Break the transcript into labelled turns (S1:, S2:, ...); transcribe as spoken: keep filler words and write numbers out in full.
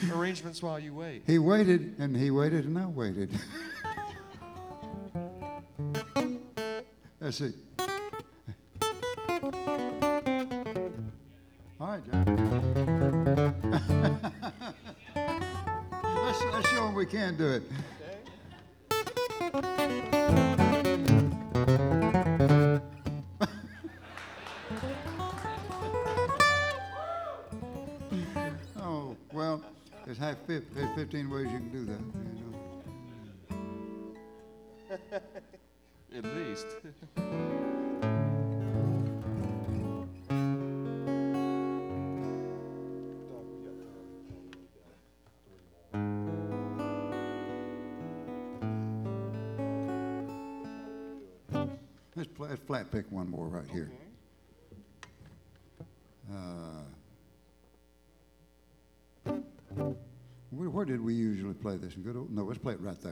S1: arrangements while you wait.
S2: He waited, and he waited, and I waited. Let's see. All right, John. let's, let's show him we can do it. Oh, well, there's half fif- there's fifteen ways you can do that, you know.
S1: At least.
S2: Let's, pl- let's flat pick one more right here. Uh, where, where did we usually play this? In good old, no, let's play it right there.